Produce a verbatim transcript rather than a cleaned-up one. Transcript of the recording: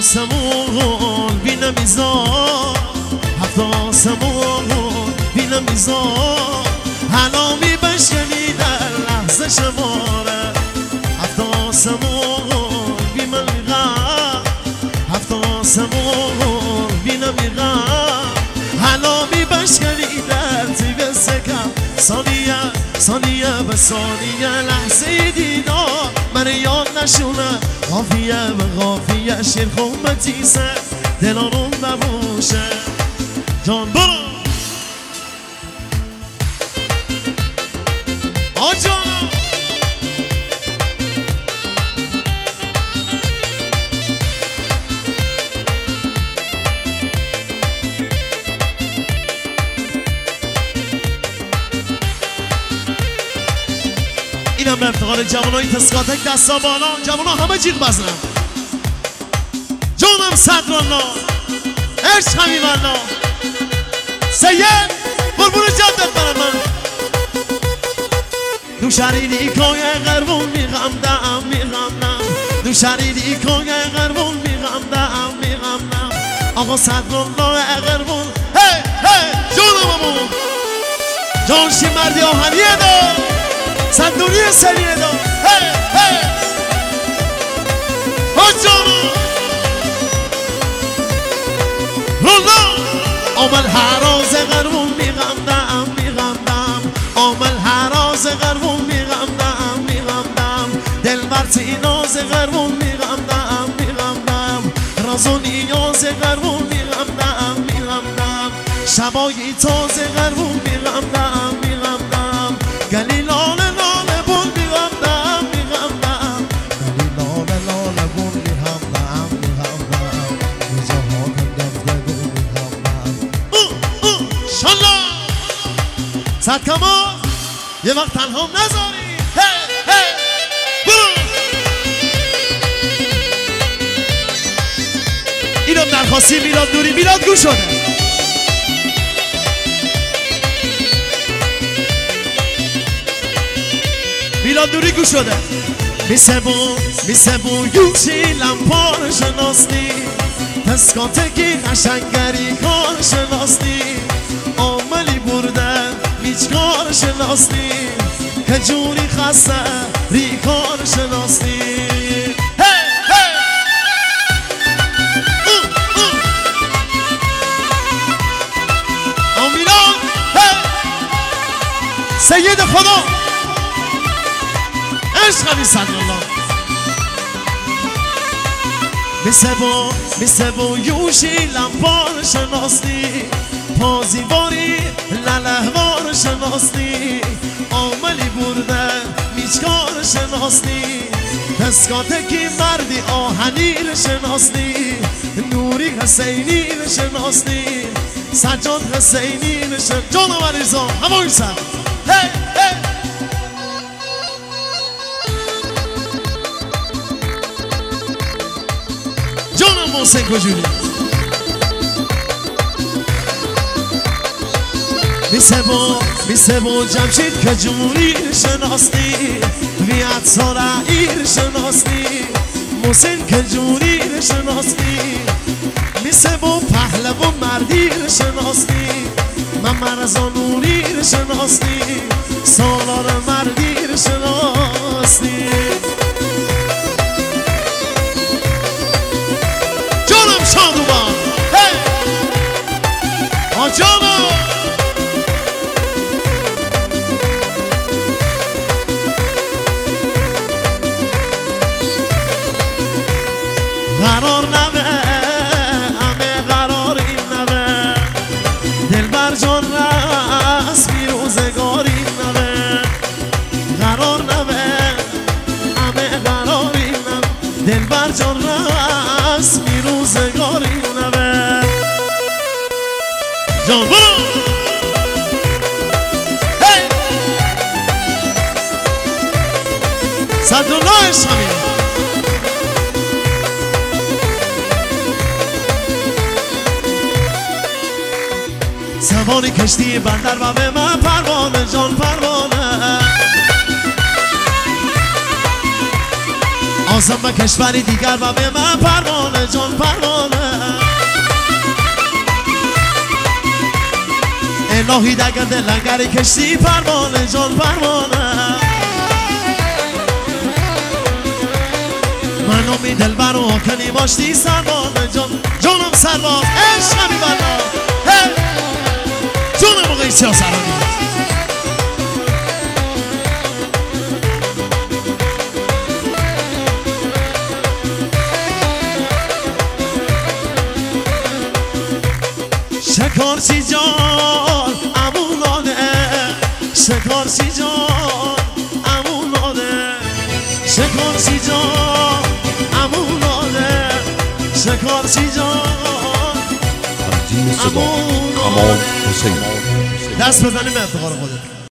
آسمون بینم ایزار هفت آسمون بینم ایزار حلامی بشکنی در لحظه شماره هفت آسمون بینم ایغا هفت آسمون بینم ایغا حلامی بشکنی در تیب سکم ثانیه ثانیه به ثانیه لحظه دیدار من یاد نشونه قافیه به قافیه شیر خومتیسه دلانون ببوشه جان برو آجا اینم به افتخار جوانای تسکاتک دستا بالا جوانا همه جیغ بزنن جانم صدرالله عشق همین والله سید بربون جدت برم من دو شریدی کای غربون میغم دم میغم نم دو شریدی کای غربون میغم دم میغم نم آقا صدرالله غربون هی هی جانم امون جانشی مردی آهنیه دار صندوقی سریعه دار هی هی ها جانم رولا آمل حراز غربون میغم دم میغم دم آمل حراز غربون میغم دم میغم دم دل برتی ناز غربون میغم دم میغم دم رازو نیاز غربون میغم دم میغم دم شبایی تازه غربون میغم دم میغم دم گلی لاله لاله بول میغم دم میغم دم گلی لاله لاله بول میغم دم میغم دم نجاهات گفتگو میغم دم شالله صد کما یه وقت تنها نذاری هی هی برو اینم درخواستی میلاد نوری میلاد گوش شده میلاد نوری گوش شده میسبو میسبو یوشی لمپار شناستی تسکاتکی قشنگری کار شناستی عملی بردن میچکار شناستی که جوری خسته ریکار شناستی آمیران سید خدا عشق می صدرالله میسبو میسبو یوشی لمپار شناستی پازیواری للهوار شناستی عاملی بردن میچکار شناستی تسکاتکی مردی آهنیر شناستی نوری حسینی شناستی سجاد حسینی شناستی جانم علیزا همون سر هی هی جانم محسن کجوری میسبو میسبو جمشید کجوری شناستی ویت سارا ایر شناستی محسن کجوری شناستی میسبو پهلو مردیر شناستی من مرزا نوری شناستی سالار مردیر شناستی جانم شادوبان هی آجانم قرار نوه همه قرار این نوه دل بر جان رس بیروزگار این نوه قرار نوه همه قرار این نوه دل بر جان رس بیروزگار این نوه جان برو هی صدرالله عشقمی سواری کشتی بندر و به من پروانه جان پروانه بازم به کشوری دیگر و به من پروانه جان پروانه الهی در گرد لنگری کشتی پروانه جان پروانه منو می دل برو کنی باشتی سروانه جان جانم سروان عشقمی بلا جانم موقعی چه سرانی شکارچی جان اموناده شکارچی جان اموناده شکارچی جان اموناده شکارچی جان اموناده کمال حسین دست بزنیم به افتخار خودت